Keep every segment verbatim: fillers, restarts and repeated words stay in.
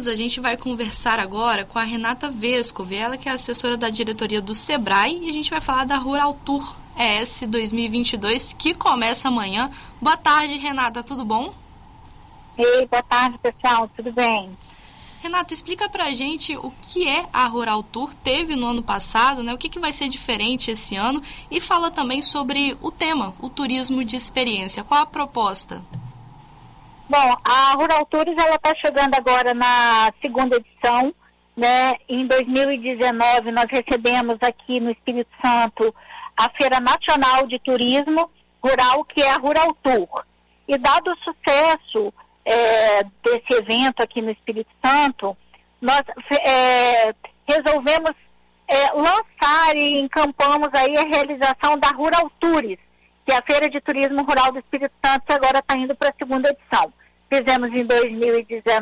a gente vai conversar agora com a Renata Vescovi, ela que é assessora da diretoria do Sebrae, e a gente vai falar da Rural Tour E S dois mil e vinte e dois, que começa amanhã. Boa tarde, Renata, tudo bom? Ei, boa tarde, pessoal, tudo bem? Renata, explica pra gente o que é a Rural Tour, teve no ano passado, né? O que, que vai ser diferente esse ano, e fala também sobre o tema, o turismo de experiência. Qual a proposta? Bom, a Rural Tours, ela está chegando agora na segunda edição, né? Em dois mil e dezenove nós recebemos aqui no Espírito Santo a Feira Nacional de Turismo Rural, que é a Rural Tour. E dado o sucesso é, desse evento aqui no Espírito Santo, nós é, resolvemos é, lançar e encampamos aí a realização da Rural Tours, que é a Feira de Turismo Rural do Espírito Santo, que agora está indo para a segunda edição. Fizemos em dois mil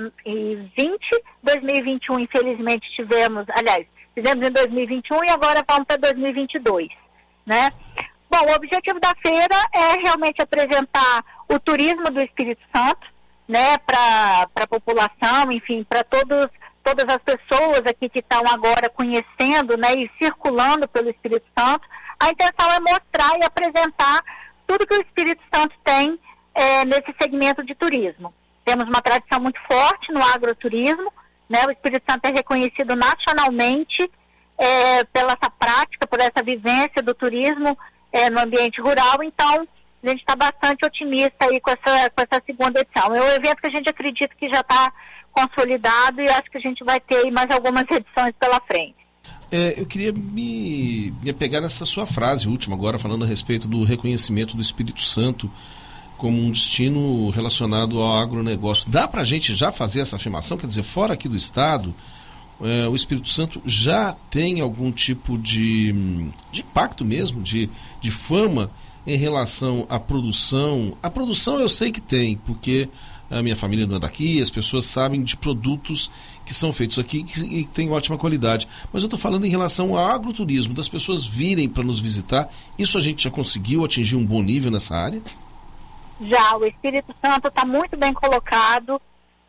e vinte, dois mil e vinte e um infelizmente tivemos, aliás, fizemos em dois mil e vinte e um e agora vamos para dois mil e vinte e dois, né? Bom, o objetivo da feira é realmente apresentar o turismo do Espírito Santo, né, para a população, enfim, para todos todas as pessoas aqui que estão agora conhecendo, né, e circulando pelo Espírito Santo. A intenção é mostrar e apresentar tudo que o Espírito Santo tem é, nesse segmento de turismo. Temos uma tradição muito forte no agroturismo, né? O Espírito Santo é reconhecido nacionalmente é, pela essa prática, por essa vivência do turismo é, no ambiente rural. Então, a gente está bastante otimista aí com essa, com essa segunda edição. É um evento que a gente acredita que já está consolidado e acho que a gente vai ter aí mais algumas edições pela frente. É, eu queria me, me apegar nessa sua frase última agora, falando a respeito do reconhecimento do Espírito Santo como um destino relacionado ao agronegócio. Dá para a gente já fazer essa afirmação? Quer dizer, fora aqui do estado, é, o Espírito Santo já tem algum tipo de, de impacto mesmo, de, de fama em relação à produção? A produção eu sei que tem, porque a minha família não é daqui, as pessoas sabem de produtos que são feitos aqui e que têm ótima qualidade. Mas eu estou falando em relação ao agroturismo, das pessoas virem para nos visitar. Isso a gente já conseguiu atingir um bom nível nessa área? Já, o Espírito Santo está muito bem colocado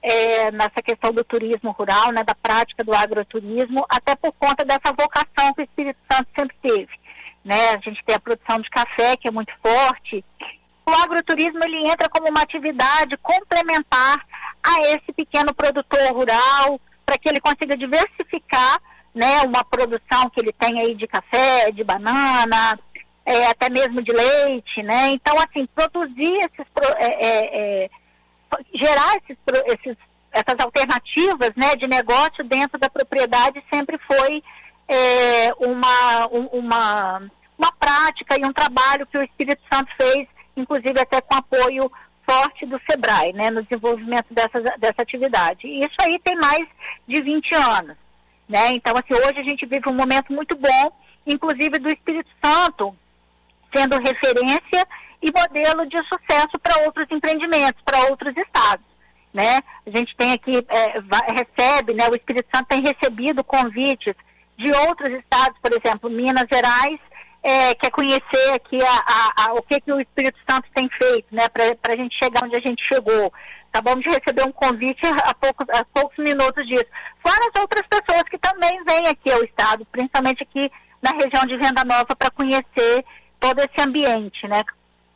é, nessa questão do turismo rural, né, da prática do agroturismo, até por conta dessa vocação que o Espírito Santo sempre teve. Né? A gente tem a produção de café, que é muito forte. O agroturismo, ele entra como uma atividade complementar a esse pequeno produtor rural, para que ele consiga diversificar, né, uma produção que ele tem aí de café, de banana, é, até mesmo de leite, né? Então, assim, produzir esses, é, é, é, gerar esses, esses, essas alternativas, né, de negócio dentro da propriedade sempre foi é, uma, um, uma, uma prática e um trabalho que o Espírito Santo fez, inclusive até com apoio forte do Sebrae, né, no desenvolvimento dessa, dessa atividade. E isso aí tem mais de vinte anos, né? Então, assim, hoje a gente vive um momento muito bom, inclusive do Espírito Santo sendo referência e modelo de sucesso para outros empreendimentos, para outros estados, né? A gente tem aqui, é, vai, recebe, né, o Espírito Santo tem recebido convites de outros estados, por exemplo, Minas Gerais, É, quer conhecer aqui a, a, a, o que, que o Espírito Santo tem feito, né, para a gente chegar onde a gente chegou. Acabamos de receber um convite há poucos, há poucos minutos disso. Fora as outras pessoas que também vêm aqui ao estado, principalmente aqui na região de Venda Nova, para conhecer todo esse ambiente, né.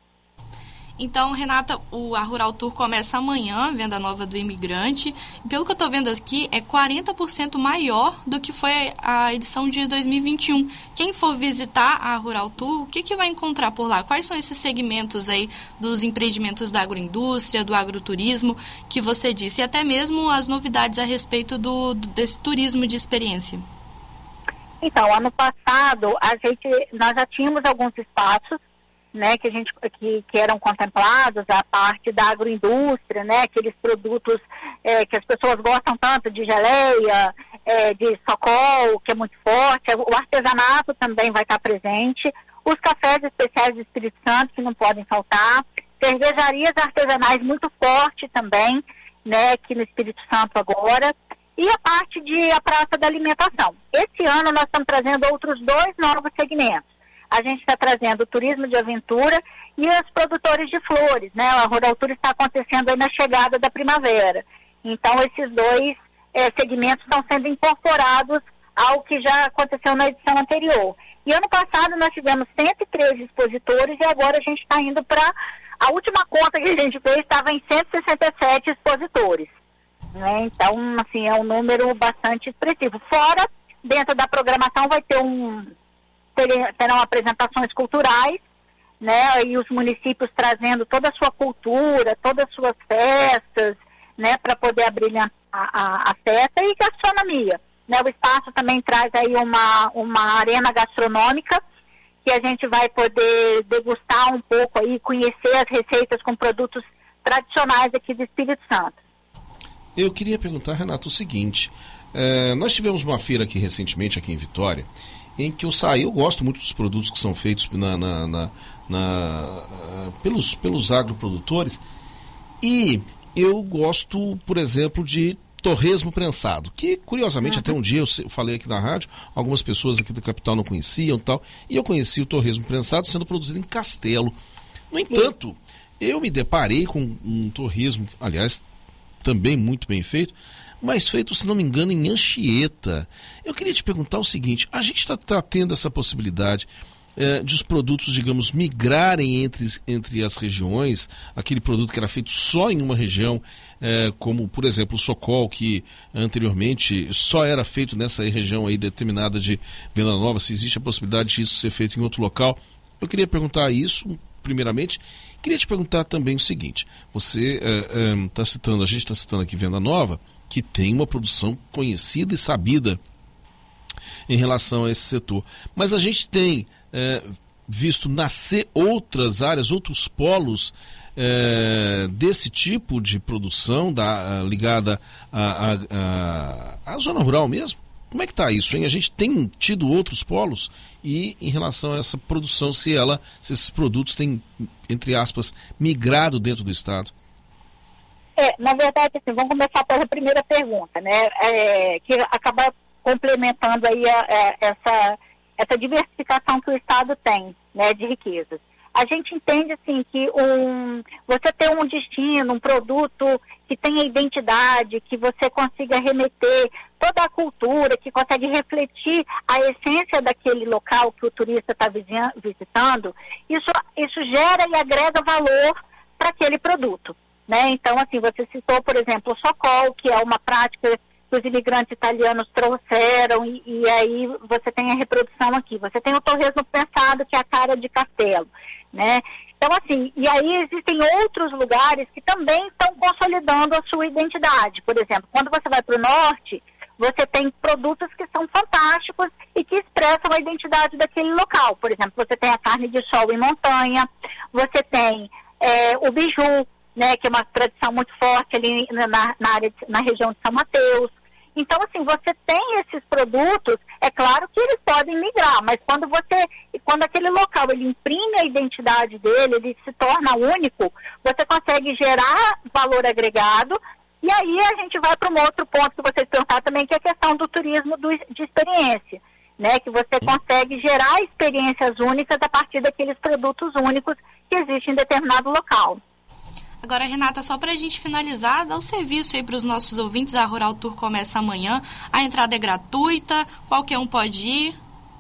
Então, Renata, o, a Rural Tour começa amanhã, Venda Nova do Imigrante. E pelo que eu estou vendo aqui, é quarenta por cento maior do que foi a edição de dois mil e vinte e um. Quem for visitar a Rural Tour, o que, que vai encontrar por lá? Quais são esses segmentos aí dos empreendimentos da agroindústria, do agroturismo, que você disse? E até mesmo as novidades a respeito do, do, desse turismo de experiência. Então, ano passado, a gente, nós já tínhamos alguns espaços, né, que, a gente, que, que eram contemplados, a parte da agroindústria, né, aqueles produtos é, que as pessoas gostam tanto, de geleia, é, de socol, que é muito forte, o artesanato também vai estar presente, os cafés especiais do Espírito Santo, que não podem faltar, cervejarias artesanais muito forte também, né, aqui no Espírito Santo agora, e a parte de a praça da alimentação. Esse ano nós estamos trazendo outros dois novos segmentos. A gente está trazendo o turismo de aventura e os produtores de flores, né? A Rural Tour está acontecendo aí na chegada da primavera. Então, esses dois é, segmentos estão sendo incorporados ao que já aconteceu na edição anterior. E ano passado nós tivemos cento e treze expositores e agora a gente está indo para... A última conta que a gente fez estava em cento e sessenta e sete expositores. Né? Então, assim, é um número bastante expressivo. Fora, dentro da programação vai ter um... terão apresentações culturais, né, e os municípios trazendo toda a sua cultura, todas as suas festas, né, para poder abrilhantar a, a festa, e gastronomia. Né, o espaço também traz aí uma, uma arena gastronômica, que a gente vai poder degustar um pouco aí, conhecer as receitas com produtos tradicionais aqui do Espírito Santo. Eu queria perguntar, Renato, o seguinte, é, nós tivemos uma feira aqui recentemente, aqui em Vitória, em que eu saí, eu gosto muito dos produtos que são feitos na, na, na, na, pelos, pelos agroprodutores, e eu gosto, por exemplo, de torresmo prensado, que curiosamente uhum. até um dia eu falei aqui na rádio, algumas pessoas aqui da capital não conheciam e tal, e eu conheci o torresmo prensado sendo produzido em Castelo. No entanto, eu me deparei com um torresmo, aliás, também muito bem feito, mas feito, se não me engano, em Anchieta. Eu queria te perguntar o seguinte, a gente está tá tendo essa possibilidade é, de os produtos, digamos, migrarem entre, entre as regiões, aquele produto que era feito só em uma região, é, como, por exemplo, o Socol, que anteriormente só era feito nessa região aí determinada de Venda Nova, se existe a possibilidade disso ser feito em outro local. Eu queria perguntar isso, primeiramente. Queria te perguntar também o seguinte, você está é, é, citando, a gente está citando aqui Venda Nova, que tem uma produção conhecida e sabida em relação a esse setor. Mas a gente tem é, visto nascer outras áreas, outros polos é, desse tipo de produção da, ligada à, à, à zona rural mesmo? Como é que está isso, hein? A gente tem tido outros polos e em relação a essa produção, se ela, se esses produtos têm, entre aspas, migrado dentro do estado? É, na verdade, assim, vamos começar pela primeira pergunta, né? É, que acaba complementando aí a, a, essa, essa diversificação que o estado tem, né, de riquezas. A gente entende, assim, que um, você ter um destino, um produto que tenha identidade, que você consiga remeter toda a cultura, que consegue refletir a essência daquele local que o turista está visitando, isso, isso gera e agrega valor para aquele produto. Né? Então, assim, você citou, por exemplo, o Socol, que é uma prática que os imigrantes italianos trouxeram, e, e aí você tem a reprodução aqui. Você tem o torresmo prensado, que é a cara de Castelo, né? Então, assim, e aí existem outros lugares que também estão consolidando a sua identidade. Por exemplo, quando você vai para o norte, você tem produtos que são fantásticos e que expressam a identidade daquele local. Por exemplo, você tem a carne de sol em montanha, você tem é, o biju, né, que é uma tradição muito forte ali na, na, área de, na região de São Mateus. Então, assim, você tem esses produtos, é claro que eles podem migrar, mas quando você, quando aquele local ele imprime a identidade dele, ele se torna único, você consegue gerar valor agregado, e aí a gente vai para um outro ponto que vocês perguntaram também, que é a questão do turismo do, de experiência, né, que você consegue gerar experiências únicas a partir daqueles produtos únicos que existem em determinado local. Agora, Renata, só para a gente finalizar, dá o serviço aí para os nossos ouvintes. A Rural Tour começa amanhã, a entrada é gratuita, qualquer um pode ir?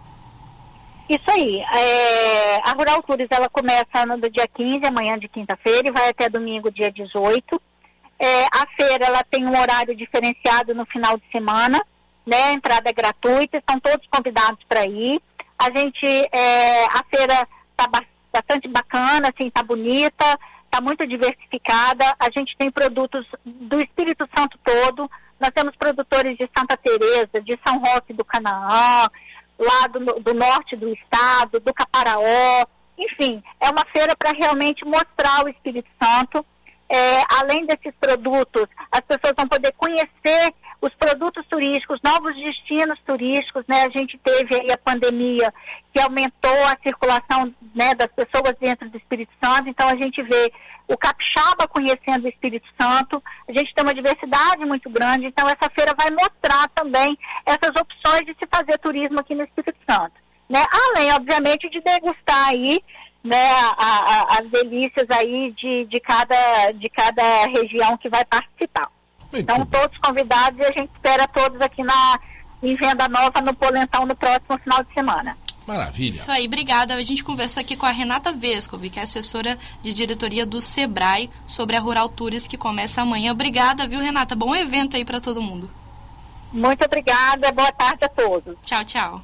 Isso aí, é, a Rural Tours ela começa no dia quinze, amanhã de quinta-feira, e vai até domingo, dia dezoito. É, a feira ela tem um horário diferenciado no final de semana, né? A entrada é gratuita, estão todos convidados para ir. A gente, é, a feira está bastante bacana, assim, está bonita, está muito diversificada. A gente tem produtos do Espírito Santo todo. Nós temos produtores de Santa Teresa, de São Roque do Canaã, lá do, do norte do estado, do Caparaó. Enfim, é uma feira para realmente mostrar o Espírito Santo. É, além desses produtos, as pessoas vão poder conhecer os produtos turísticos, novos destinos turísticos, né? A gente teve aí a pandemia que aumentou a circulação, né, das pessoas dentro do Espírito Santo, então a gente vê o capixaba conhecendo o Espírito Santo, a gente tem uma diversidade muito grande, então essa feira vai mostrar também essas opções de se fazer turismo aqui no Espírito Santo, né? Além, obviamente, de degustar aí, né, a, a, as delícias aí de, de, cada, de cada região que vai participar. Muito Então, bem. todos convidados e a gente espera todos aqui na, em Venda Nova, no Polentão, no próximo final de semana. Maravilha. Isso aí, obrigada. A gente conversou aqui com a Renata Vescovi, que é assessora de diretoria do Sebrae, sobre a Rural Tours, que começa amanhã. Obrigada, viu, Renata? Bom evento aí para todo mundo. Muito obrigada, boa tarde a todos. Tchau, tchau.